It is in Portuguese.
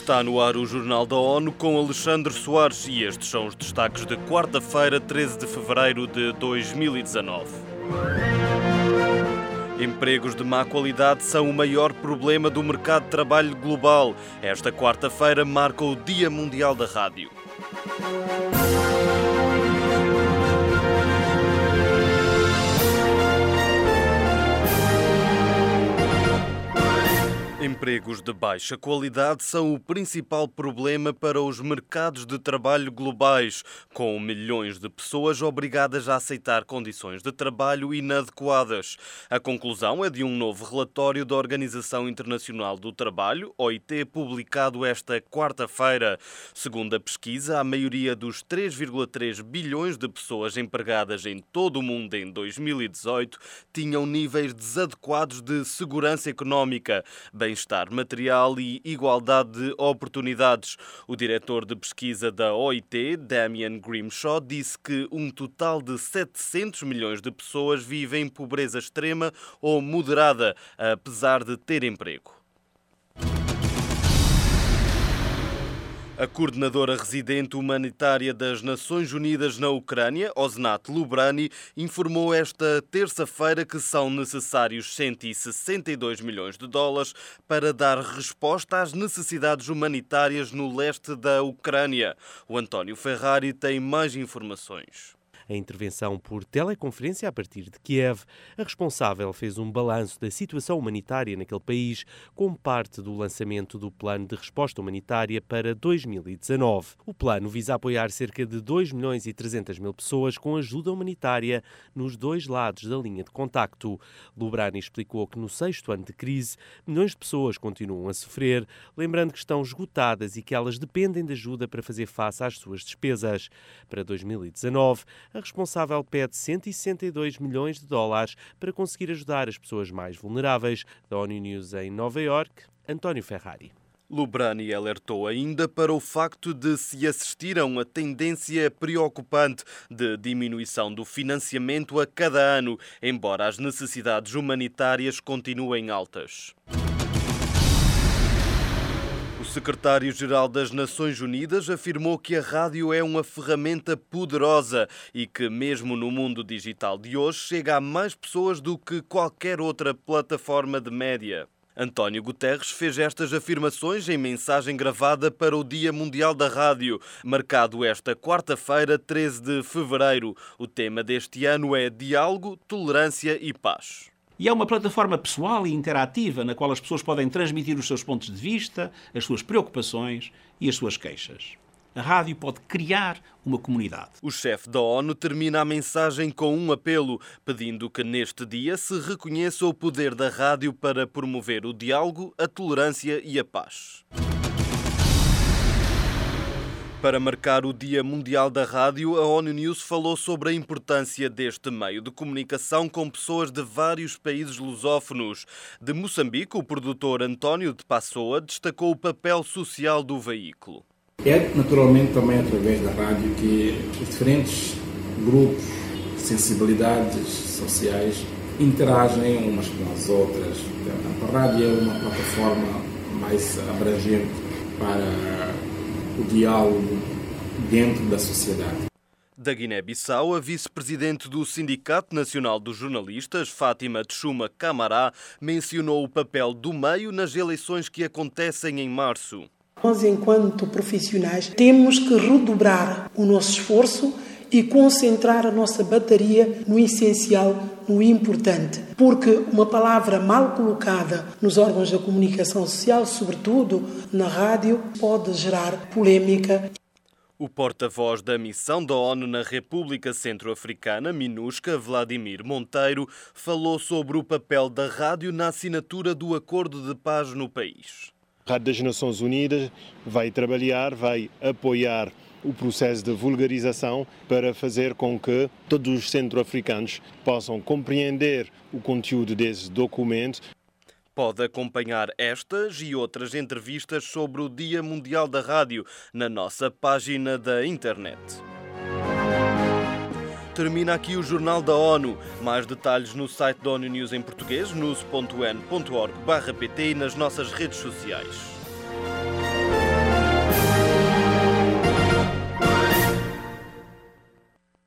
Está no ar o Jornal da ONU com Alexandre Soares e estes são os destaques de quarta-feira, 13 de fevereiro de 2019. Empregos de má qualidade são o maior problema do mercado de trabalho global. Esta quarta-feira marca o Dia Mundial da Rádio. Empregos de baixa qualidade são o principal problema para os mercados de trabalho globais, com milhões de pessoas obrigadas a aceitar condições de trabalho inadequadas. A conclusão é de um novo relatório da Organização Internacional do Trabalho, OIT, publicado esta quarta-feira. Segundo a pesquisa, a maioria dos 3,3 bilhões de pessoas empregadas em todo o mundo em 2018 tinham níveis desadequados de segurança económica, bem-estar material e igualdade de oportunidades. O diretor de pesquisa da OIT, Damian Grimshaw, disse que um total de 700 milhões de pessoas vivem em pobreza extrema ou moderada, apesar de ter emprego. A coordenadora residente humanitária das Nações Unidas na Ucrânia, Osnat Lubrani, informou esta terça-feira que são necessários 162 milhões de dólares para dar resposta às necessidades humanitárias no leste da Ucrânia. O António Ferrari tem mais informações. A intervenção por teleconferência a partir de Kiev, a responsável fez um balanço da situação humanitária naquele país como parte do lançamento do Plano de Resposta Humanitária para 2019. O plano visa apoiar cerca de 2 milhões e 300 mil pessoas com ajuda humanitária nos dois lados da linha de contacto. Lubrani explicou que no 6º ano de crise, milhões de pessoas continuam a sofrer, lembrando que estão esgotadas e que elas dependem de ajuda para fazer face às suas despesas. Para 2019, a responsável pede 162 milhões de dólares para conseguir ajudar as pessoas mais vulneráveis. Da ONU News em Nova Iorque, António Ferrari. Lubrani alertou ainda para o facto de se assistir a uma tendência preocupante de diminuição do financiamento a cada ano, embora as necessidades humanitárias continuem altas. O secretário-geral das Nações Unidas afirmou que a rádio é uma ferramenta poderosa e que, mesmo no mundo digital de hoje, chega a mais pessoas do que qualquer outra plataforma de média. António Guterres fez estas afirmações em mensagem gravada para o Dia Mundial da Rádio, marcado esta quarta-feira, 13 de fevereiro. O tema deste ano é Diálogo, Tolerância e Paz. E é uma plataforma pessoal e interativa na qual as pessoas podem transmitir os seus pontos de vista, as suas preocupações e as suas queixas. A rádio pode criar uma comunidade. O chefe da ONU termina a mensagem com um apelo, pedindo que neste dia se reconheça o poder da rádio para promover o diálogo, a tolerância e a paz. Para marcar o Dia Mundial da Rádio, a ONU News falou sobre a importância deste meio de comunicação com pessoas de vários países lusófonos. De Moçambique, o produtor António de Passoa destacou o papel social do veículo. É naturalmente também através da rádio que os diferentes grupos, sensibilidades sociais interagem umas com as outras. A rádio é uma plataforma mais abrangente para o diálogo dentro da sociedade. Da Guiné-Bissau, a vice-presidente do Sindicato Nacional dos Jornalistas, Fátima Tchuma Camará, mencionou o papel do meio nas eleições que acontecem em março. Nós, enquanto profissionais, temos que redobrar o nosso esforço e concentrar a nossa bateria no essencial, no importante. Porque uma palavra mal colocada nos órgãos da comunicação social, sobretudo na rádio, pode gerar polémica. O porta-voz da missão da ONU na República Centro-Africana, MINUSCA, Vladimir Monteiro, falou sobre o papel da rádio na assinatura do Acordo de Paz no país. A Rádio das Nações Unidas vai trabalhar, vai apoiar o processo de vulgarização para fazer com que todos os centro-africanos possam compreender o conteúdo desses documentos. Pode acompanhar estas e outras entrevistas sobre o Dia Mundial da Rádio na nossa página da internet. Termina aqui o Jornal da ONU. Mais detalhes no site da ONU News em português, news.un.org/pt e nas nossas redes sociais.